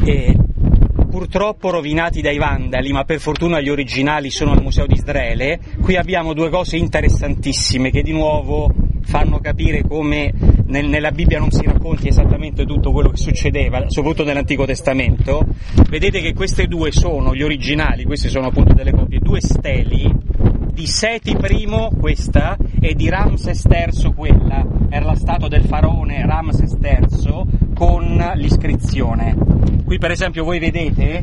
purtroppo rovinati dai vandali, ma per fortuna gli originali sono al Museo di Israele. Qui abbiamo due cose interessantissime che di nuovo fanno capire come nella Bibbia non si racconti esattamente tutto quello che succedeva, soprattutto nell'Antico Testamento. Vedete che queste due sono gli originali, queste sono appunto delle copie, due steli di Seti I, questa, e di Ramses III, quella, era la statua del faraone Ramses III con l'iscrizione. Qui per esempio voi vedete,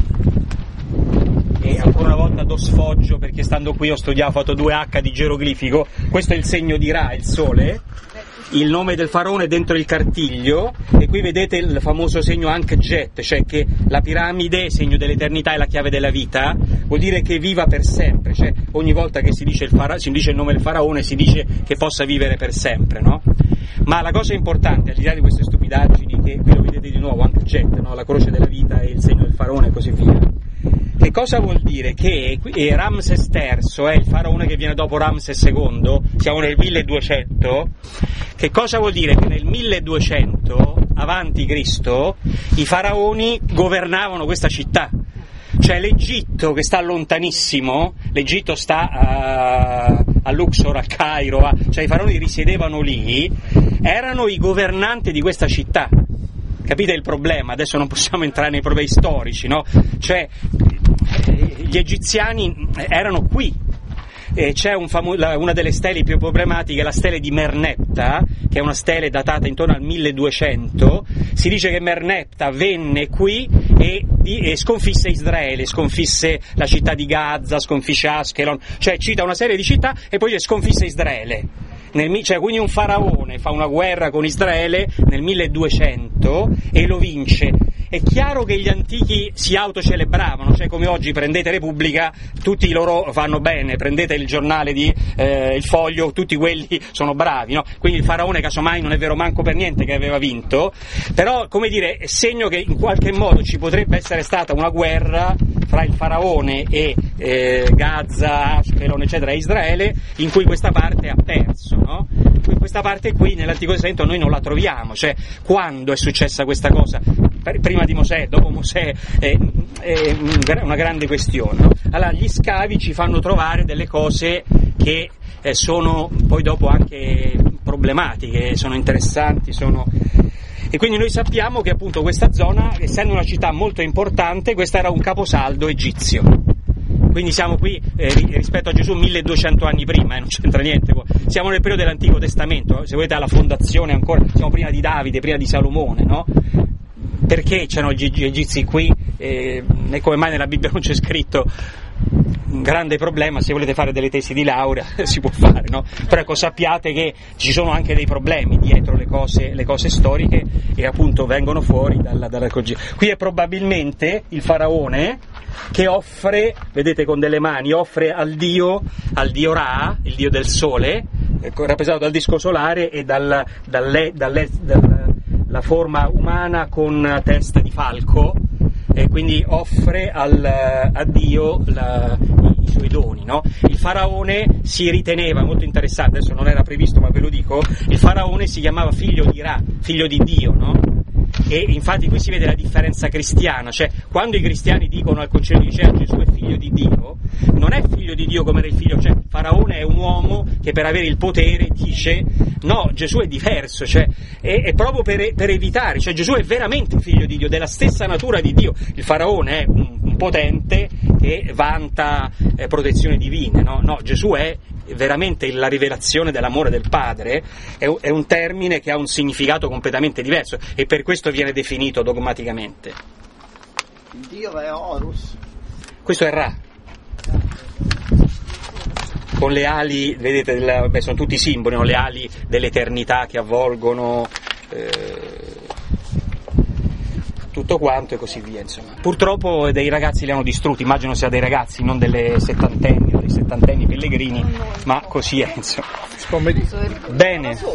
e ancora una volta do sfoggio perché stando qui ho studiato, ho fatto 2H di geroglifico, questo è il segno di Ra, il sole, il nome del faraone dentro il cartiglio, e qui vedete il famoso segno Ankh-Jet, cioè che la piramide, segno dell'eternità, è la chiave della vita, vuol dire che viva per sempre, cioè ogni volta che si dice il nome del faraone si dice che possa vivere per sempre, no? Ma la cosa importante, al di là di queste stupidaggini, che qui lo vedete di nuovo, Ankh-Jet, no? La croce della vita e il segno del faraone e così via. Che cosa vuol dire? Che Ramses III è il faraone che viene dopo Ramses II, siamo nel 1200, che cosa vuol dire? Che nel 1200 avanti Cristo i faraoni governavano questa città, cioè l'Egitto che sta lontanissimo, l'Egitto sta a Luxor, a Cairo, cioè i faraoni risiedevano lì, erano i governanti di questa città. Capite il problema? Adesso non possiamo entrare nei problemi storici, no? Cioè gli egiziani erano qui. C'è una delle stele più problematiche, la stele di Merneptah, che è una stele datata intorno al 1200. Si dice che Merneptah venne qui e sconfisse Israele, sconfisse la città di Gaza, sconfisse Ashkelon, cioè cita una serie di città e poi le sconfisse Israele. Cioè, quindi un faraone fa una guerra con Israele nel 1200 e lo vince. È chiaro che gli antichi si autocelebravano, cioè come oggi prendete Repubblica, tutti loro vanno bene, prendete il giornale il Foglio, tutti quelli sono bravi, no? Quindi il faraone casomai non è vero manco per niente che aveva vinto, però come dire è segno che in qualche modo ci potrebbe essere stata una guerra fra il faraone e Gaza, Ashkelon eccetera e Israele, in cui questa parte ha perso, no? Questa parte qui nell'Antico Testamento noi non la troviamo, cioè quando è successa questa cosa? Prima di Mosè, dopo Mosè, è una grande questione, no? Allora gli scavi ci fanno trovare delle cose che sono poi dopo anche problematiche, sono interessanti, e quindi noi sappiamo che appunto questa zona, essendo una città molto importante, questo era un caposaldo egizio. Quindi siamo qui rispetto a Gesù 1200 anni prima, non c'entra niente, siamo nel periodo dell'Antico Testamento, se volete alla fondazione ancora, siamo prima di Davide, prima di Salomone, no? Perché c'erano gli egizi qui e come mai nella Bibbia non c'è scritto? Un grande problema, se volete fare delle tesi di laurea si può fare, no? Però ecco, sappiate che ci sono anche dei problemi dietro le cose storiche e appunto vengono fuori dalla Qui è probabilmente il faraone che offre, vedete con delle mani, offre al dio Ra, il dio del sole, rappresentato dal disco solare e dalla forma umana con testa di falco, e quindi offre a Dio i suoi doni, no? Il faraone si riteneva, molto interessante, adesso non era previsto ma ve lo dico, il faraone si chiamava figlio di Ra, figlio di Dio, no? E infatti qui si vede la differenza cristiana, cioè quando i cristiani dicono al Concilio di Nicea Gesù è figlio di Dio, non è figlio di Dio come era il figlio, cioè Faraone è un uomo che per avere il potere dice no, Gesù è diverso, cioè è proprio per evitare, cioè Gesù è veramente figlio di Dio, della stessa natura di Dio. Il Faraone è un potente che vanta protezioni divine, no, Gesù è veramente la rivelazione dell'amore del Padre, è un termine che ha un significato completamente diverso e per questo viene definito dogmaticamente. Il Dio è Horus. Questo è Ra, con le ali, vedete, sono tutti simboli, no? Le ali dell'eternità che avvolgono tutto quanto e così via, insomma. Purtroppo dei ragazzi li hanno distrutti, immagino sia dei ragazzi, non delle settantenni o dei settantenni pellegrini, ma così è, insomma. Bene.